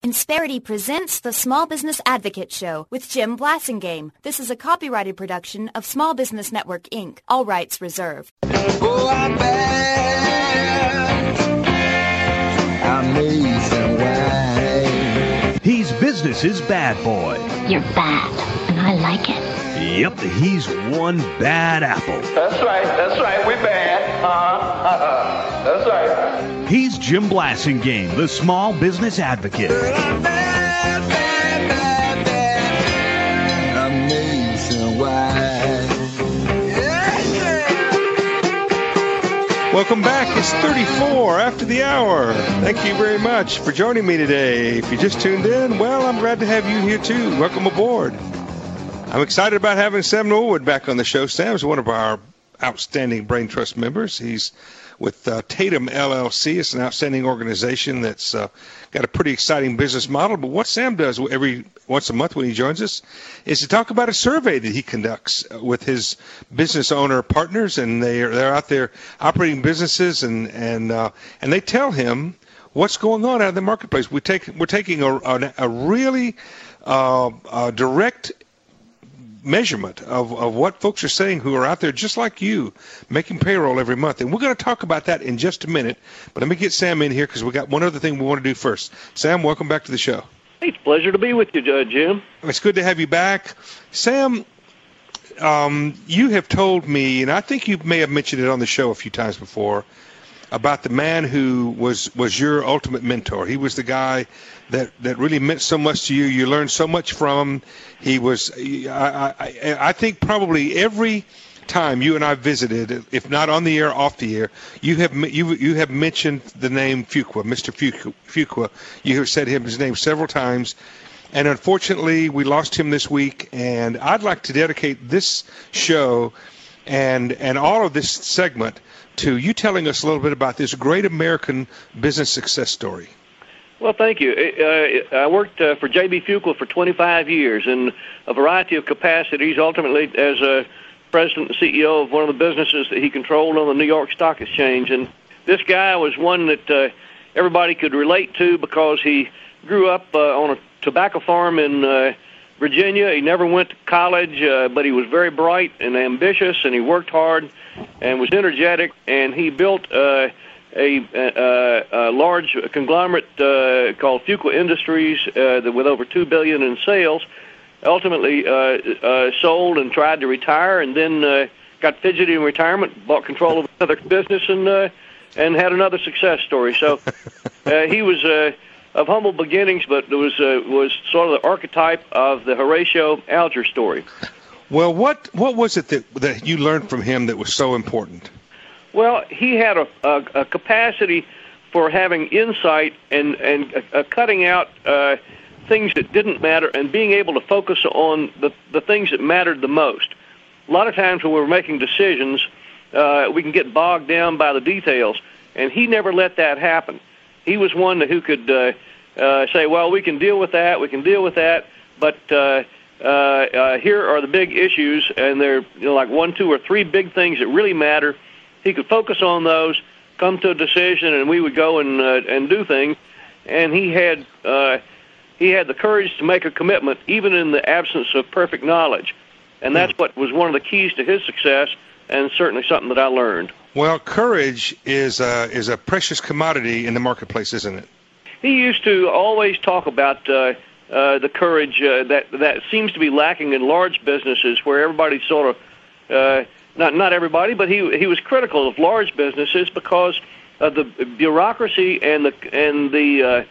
Insperity presents the Small Business Advocate Show with Jim Blasingame. This is a copyrighted production of Small Business Network, Inc. All rights reserved. Oh, I'm bad. Amazing way. He's business's bad boy. You're bad, and I like it. Yep, he's one bad apple. That's right, we bad. That's right. He's Jim Blasingame, the Small Business Advocate. Girl, I'm bad, bad, bad, bad. Amazing way. Welcome back. It's 34 after the hour. Thank you very much for joining me today. If you just tuned in, well, I'm glad to have you here too. Welcome aboard. I'm excited about having Sam Norwood back on the show. Sam's one of our outstanding Brain Trust members. He's with Tatum LLC. It's an outstanding organization that's got a pretty exciting business model. But what Sam does every once a month when he joins us is to talk about a survey that he conducts with his business owner partners, and they're out there operating businesses, and they tell him what's going on out in the marketplace. We're taking a really direct measurement of what folks are saying who are out there just like you making payroll every month. And we're going to talk about that in just a minute. But let me get Sam in here because we got one other thing we want to do first. Sam, welcome back to the show. Hey, it's a pleasure to be with you, Jim. It's good to have you back. Sam, you have told me, and I think you may have mentioned it on the show a few times before, about the man who was your ultimate mentor. He was the guy that really meant so much to you. You learned so much from him. He was, I think probably every time you and I visited, if not on the air, off the air, you have mentioned the name Fuqua, Mr. Fuqua. You have said his name several times. And unfortunately, we lost him this week. And I'd like to dedicate this show and all of this segment to you telling us a little bit about this great American business success story. Well, thank you. I worked for J.B. Fuqua for 25 years in a variety of capacities, ultimately as a president and CEO of one of the businesses that he controlled on the New York Stock Exchange. And this guy was one that everybody could relate to because he grew up on a tobacco farm in Virginia. He never went to college, but he was very bright and ambitious, and he worked hard and was energetic, and he built a large conglomerate called Fuqua Industries with over $2 billion in sales. Ultimately sold and tried to retire, and then got fidgety in retirement, bought control of another business, and had another success story. So he was of humble beginnings, but was sort of the archetype of the Horatio Alger story. Well, what was it that you learned from him that was so important? Well, he had a capacity for having insight and cutting out things that didn't matter and being able to focus on the things that mattered the most. A lot of times when we're making decisions, we can get bogged down by the details, and he never let that happen. He was one who could say, well, we can deal with that, but here are the big issues, and they're like 1, 2, or 3 big things that really matter. He could focus on those, come to a decision, and we would go and do things. And he had the courage to make a commitment, even in the absence of perfect knowledge. And that's what was one of the keys to his success, and certainly something that I learned. Well, courage is a precious commodity in the marketplace, isn't it? He used to always talk about the courage that seems to be lacking in large businesses, where everybody sort of not everybody, but he was critical of large businesses because of the bureaucracy and the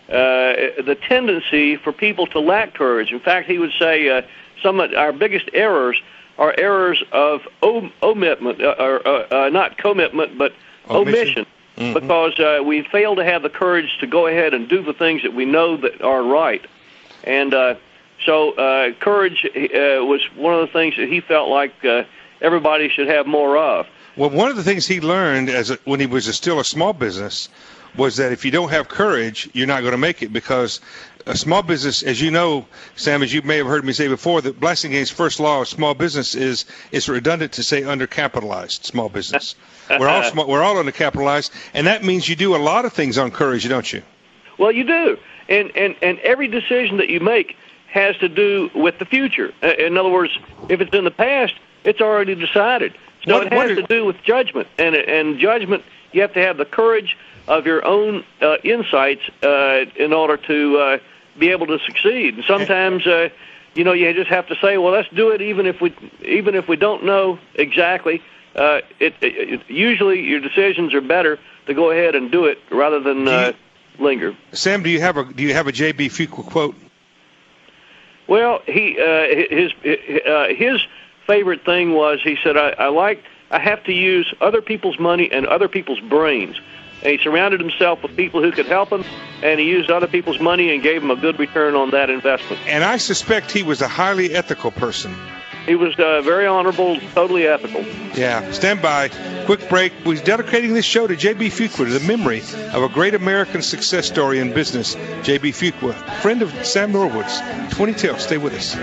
tendency for people to lack courage. In fact, he would say some of our biggest errors are errors of omission, or not commitment, but omission. Mm-hmm. Because we fail to have the courage to go ahead and do the things that we know that are right. And so courage was one of the things that he felt like everybody should have more of. Well, one of the things he learned when he was still a small business was that if you don't have courage, you're not going to make it, because a small business, as you know, Sam, as you may have heard me say before, that Blasingame's first law of small business is it's redundant to say undercapitalized small business. We're all undercapitalized, and that means you do a lot of things on courage, don't you? Well, you do. and every decision that you make has to do with the future. In other words, if it's in the past, it's already decided. So it has to do with judgment, and judgment, you have to have the courage of your own insights in order to be able to succeed. And sometimes, you just have to say, well, let's do it, even if we don't know exactly. Usually, your decisions are better to go ahead and do it rather than linger. Sam, do you have a J.B. Fuqua quote? Well, his favorite thing was, he said, I have to use other people's money and other people's brains. And he surrounded himself with people who could help him, and he used other people's money and gave him a good return on that investment. And I suspect he was a highly ethical person. He was very honorable, totally ethical. Yeah. Stand by. Quick break. We're dedicating this show to J.B. Fuqua, to the memory of a great American success story in business. J.B. Fuqua, friend of Sam Norwood's. 2010. Stay with us.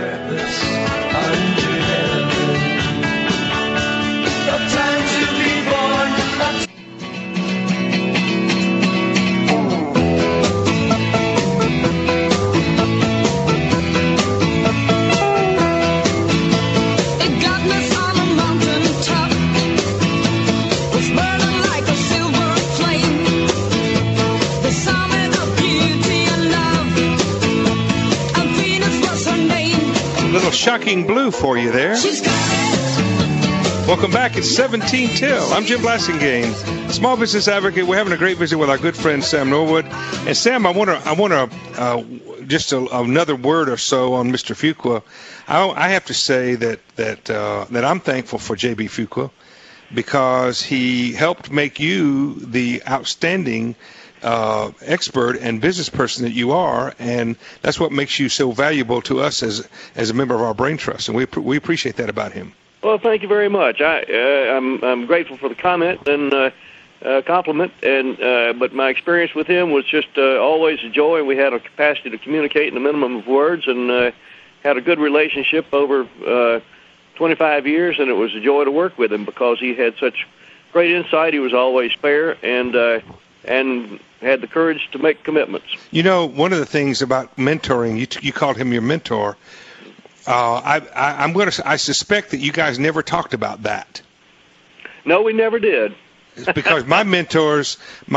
Shocking blue for you there. Welcome back. It's 17 till. I'm Jim Blasingame, small business advocate. We're having a great visit with our good friend Sam Norwood. And Sam, I want to just another word or so on Mr. Fuqua. I have to say that I'm thankful for J.B. Fuqua because he helped make you the outstanding expert and business person that you are, and that's what makes you so valuable to us as a member of our Brain Trust, and we appreciate that about him. Well, thank you very much. I'm grateful for the comment and compliment, but my experience with him was just always a joy, and we had a capacity to communicate in a minimum of words, and had a good relationship over 25 years, and it was a joy to work with him because he had such great insight. He was always fair and had the courage to make commitments. One of the things about mentoring, you called him your mentor. I suspect that you guys never talked about that. No, we never did. It's because my mentors,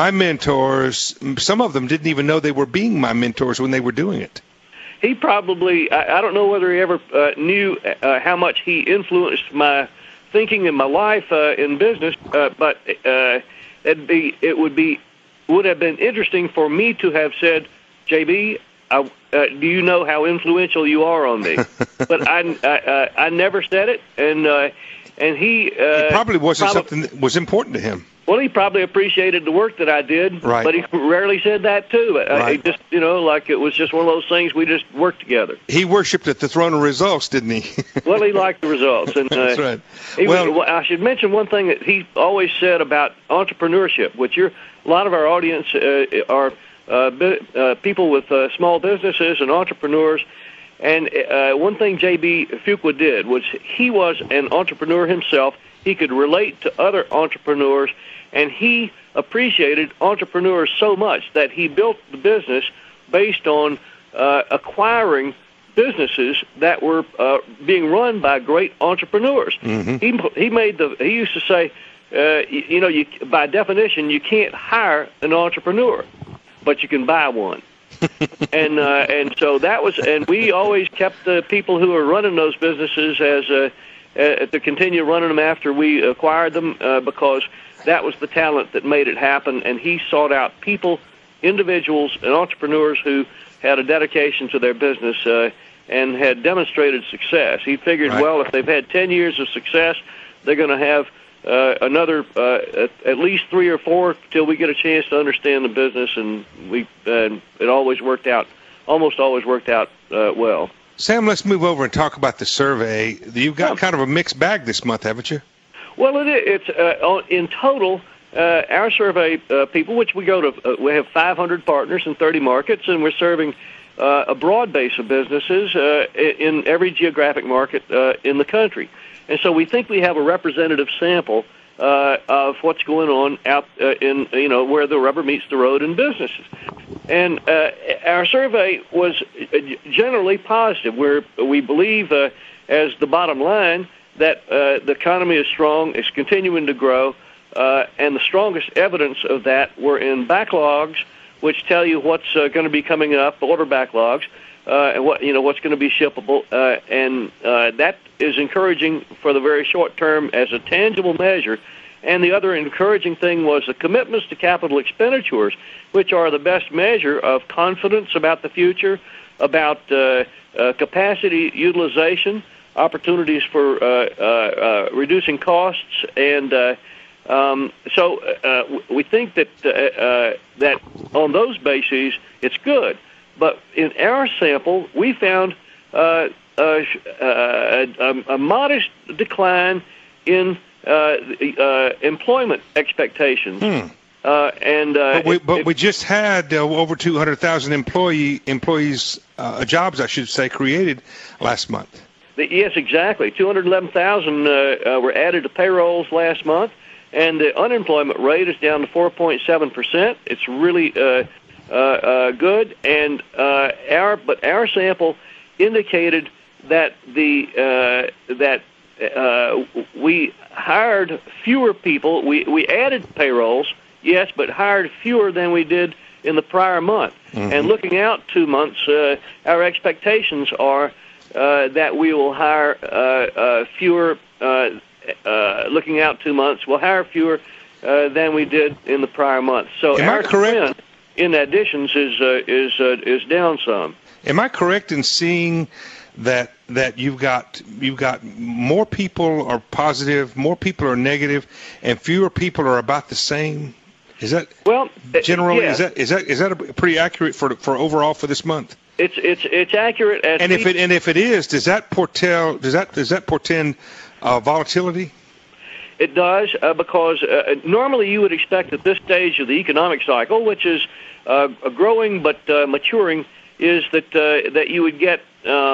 some of them didn't even know they were being my mentors when they were doing it. He probably, I don't know whether he ever knew how much he influenced my thinking in my life in business, but it would have been interesting for me to have said, JB, do you know how influential you are on me? But I never said it, and he it probably wasn't something that was important to him. Well, he probably appreciated the work that I did, right. But he rarely said that too. Right. He just, like it was just one of those things we just worked together. He worshipped at the throne of results, didn't he? Well, he liked the results, and that's right. I should mention one thing that he always said about entrepreneurship, which a lot of our audience are people with small businesses and entrepreneurs. And one thing J.B. Fuqua did was he was an entrepreneur himself. He could relate to other entrepreneurs, and he appreciated entrepreneurs so much that he built the business based on acquiring businesses that were being run by great entrepreneurs. Mm-hmm. He used to say, by definition, you can't hire an entrepreneur, but you can buy one. and so that was, and we always kept the people who were running those businesses as to continue running them after we acquired them because that was the talent that made it happen. And he sought out people, individuals, and entrepreneurs who had a dedication to their business and had demonstrated success. He figured, right. Well, if they've had 10 years of success, they're going to have another at least 3 or 4 till we get a chance to understand the business, and it always worked out, almost always worked out well. Sam, let's move over and talk about the survey. You've got kind of a mixed bag this month, haven't you? Well, it's in total. Our survey people, which we go to, we have 500 partners in 30 markets, and we're serving a broad base of businesses in every geographic market in the country. And so we think we have a representative sample of what's going on out in where the rubber meets the road in businesses. And our survey was generally positive, where we believe, as the bottom line, that the economy is strong, it's continuing to grow, and the strongest evidence of that were in backlogs, which tell you what's going to be coming up, order backlogs, and what's going to be shippable, and that is encouraging for the very short term as a tangible measure. And the other encouraging thing was the commitments to capital expenditures, which are the best measure of confidence about the future, about capacity utilization, opportunities for reducing costs, and so we think that that on those bases it's good. But in our sample, we found a modest decline in employment expectations. But we just had over 200,000 employees, jobs, I should say, created last month. Yes, exactly. 211,000 were added to payrolls last month, and the unemployment rate is down to 4.7%. It's really good, and our sample indicated that we hired fewer people. We added payrolls, yes, but hired fewer than we did in the prior month. Mm-hmm. And looking out 2 months, our expectations are that we will hire fewer. Looking out 2 months, we'll hire fewer than we did in the prior month. So our trend in additions is down some. Am I correct in seeing that you've got more people are positive, more people are negative, and fewer people are about the same? Is that generally? Yeah. Is that pretty accurate for overall for this month? It's accurate. And if it is, does that portend volatility? It does, because normally you would expect at this stage of the economic cycle, which is growing but maturing, is that you would get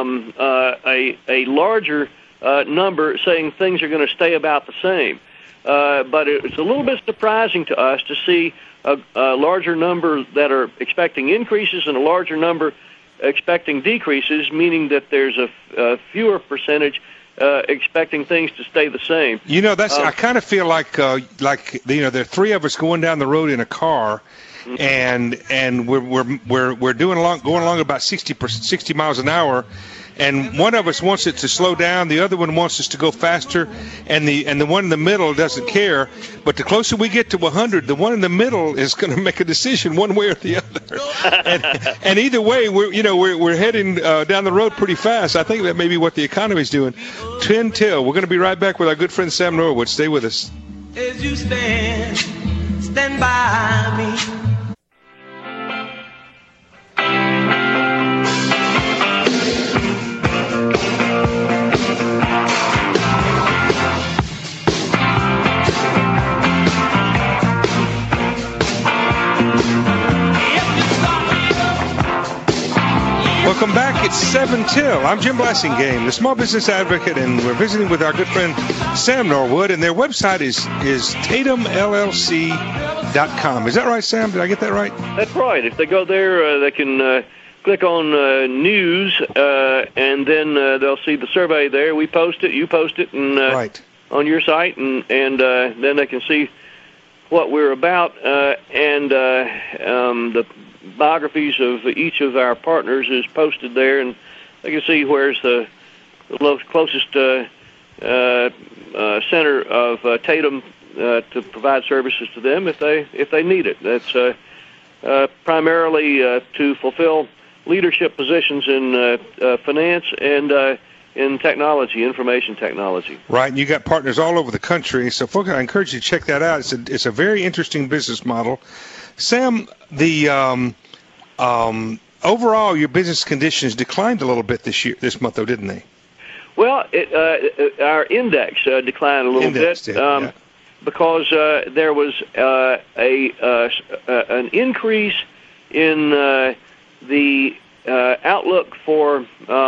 a larger number saying things are going to stay about the same. But it's a little bit surprising to us to see a larger number that are expecting increases and a larger number expecting decreases, meaning that there's a fewer percentage expecting things to stay the same. I kind of feel like there are three of us going down the road in a car, and we're going along about 60 miles an hour, and one of us wants it to slow down, the other one wants us to go faster, and the one in the middle doesn't care. But the closer we get to 100, the one in the middle is going to make a decision one way or the other. and either way, we're heading down the road pretty fast. I think that may be what the economy's doing. 10 till. We're going to be right back with our good friend Sam Norwood. Stay with us. As you stand by me. Welcome back. It's 7 till. I'm Jim Blasingame, the Small Business Advocate, and we're visiting with our good friend Sam Norwood, and their website is TatumLLC.com. Is that right, Sam? Did I get that right? That's right. If they go there, they can click on news, and then they'll see the survey there. We post it, you post it, and right on your site, and then they can see what we're about, and the biographies of each of our partners is posted there, and they can see where's the closest center of Tatum to provide services to them if they need it. That's primarily to fulfill leadership positions in finance and in technology, information technology. Right, and you got partners all over the country, so folks, I encourage you to check that out. It's a very interesting business model. Sam, the overall, your business conditions declined a little bit this month, though, didn't they? Well, our index declined a little bit because there was an increase in the outlook for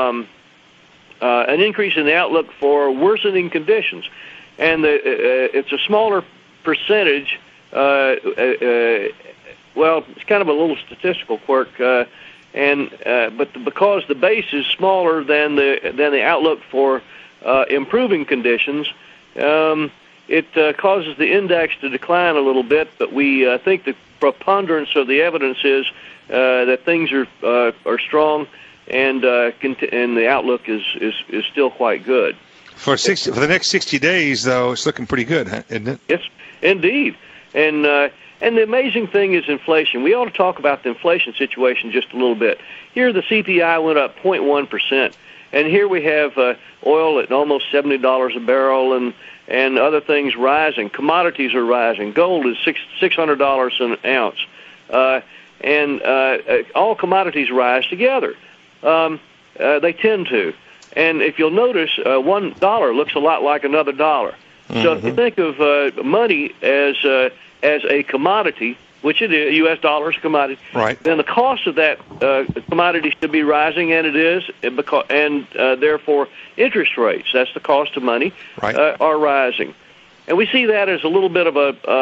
worsening conditions, and it's a smaller percentage it's kind of a little statistical quirk, but because the base is smaller than the outlook for improving conditions, it causes the index to decline a little bit. But we think the preponderance of the evidence is that things are strong, and the outlook is still quite good. For the next 60 days, though, it's looking pretty good, isn't it? Yes, indeed. And the amazing thing is inflation. We ought to talk about the inflation situation just a little bit. Here, the CPI went up 0.1%, and here we have oil at almost $70 a barrel, and other things rising. Commodities are rising. Gold is $600 an ounce, and all commodities rise together. They tend to. And if you'll notice, $1 looks a lot like another dollar. Mm-hmm. So if you think of money as a commodity, which it is, U.S. dollars commodity, right, then the cost of that commodity should be rising, and it is, and therefore interest rates, that's the cost of money, right, are rising. And we see that as a little bit of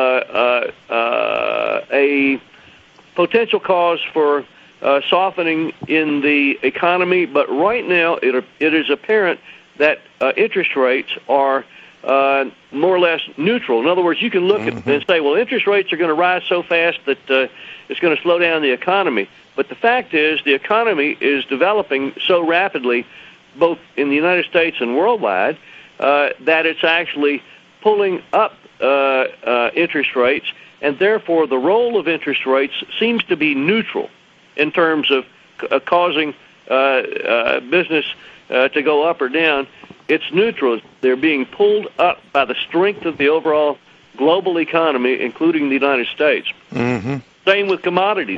a potential cause for softening in the economy, but right now it is apparent that interest rates are more or less neutral. In other words, you can look at and say, well, interest rates are going to rise so fast that it's going to slow down the economy. But the fact is the economy is developing so rapidly, both in the United States and worldwide, that it's actually pulling up interest rates, and therefore the role of interest rates seems to be neutral in terms of causing business to go up or down. It's neutral. They're being pulled up by the strength of the overall global economy, including the United States. Mm-hmm. Same with commodities.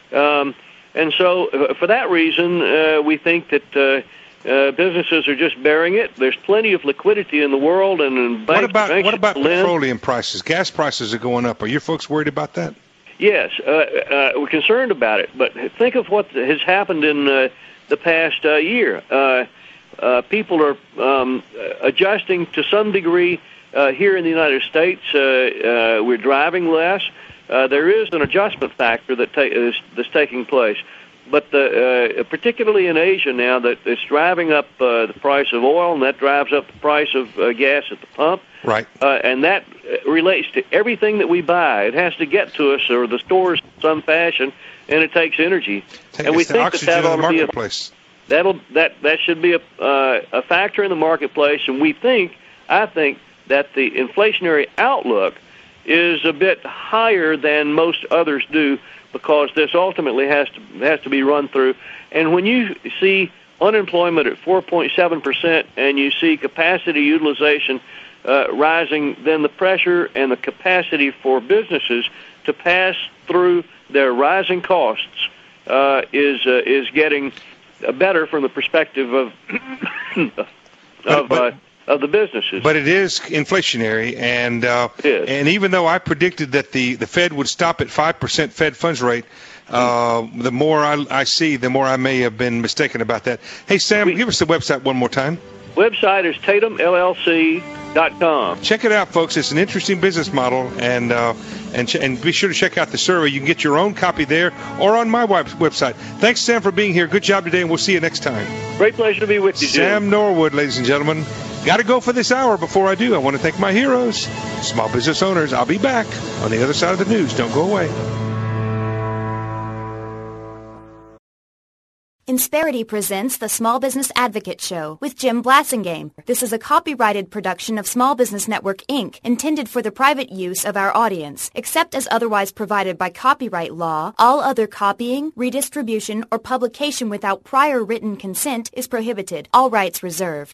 And so for that reason, we think that businesses are just bearing it. There's plenty of liquidity in the world, and in banks. What about petroleum prices? Gas prices are going up. Are your folks worried about that? Yes, we're concerned about it. But think of what has happened in the past year. People are adjusting to some degree here in the United States. We're driving less. There is an adjustment factor that's taking place. But particularly in Asia now, that it's driving up the price of oil, and that drives up the price of gas at the pump. Right. And that relates to everything that we buy. It has to get to us or the stores in some fashion, and it takes energy. And we think that ought to be that should be a factor in the marketplace. And I think that the inflationary outlook is a bit higher than most others do, because this ultimately has to be run through. And when you see unemployment at 4.7% and you see capacity utilization rising, then the pressure and the capacity for businesses to pass through their rising costs is getting better from the perspective of of the businesses. But it is inflationary, and even though I predicted that the Fed would stop at 5% Fed funds rate, the more I see, the more I may have been mistaken about that. Hey, Sam, give us the website one more time. Website is TatumLLC.com. Check it out, folks. It's an interesting business model, and be sure to check out the survey. You can get your own copy there or on my website. Thanks, Sam, for being here. Good job today, and we'll see you next time. Great pleasure to be with you, Jim. Sam Norwood, ladies and gentlemen. Got to go for this hour. Before I do, I want to thank my heroes, small business owners. I'll be back on the other side of the news. Don't go away. Insperity presents the Small Business Advocate Show with Jim Blasingame. This is a copyrighted production of Small Business Network, Inc., intended for the private use of our audience. Except as otherwise provided by copyright law, all other copying, redistribution, or publication without prior written consent is prohibited. All rights reserved.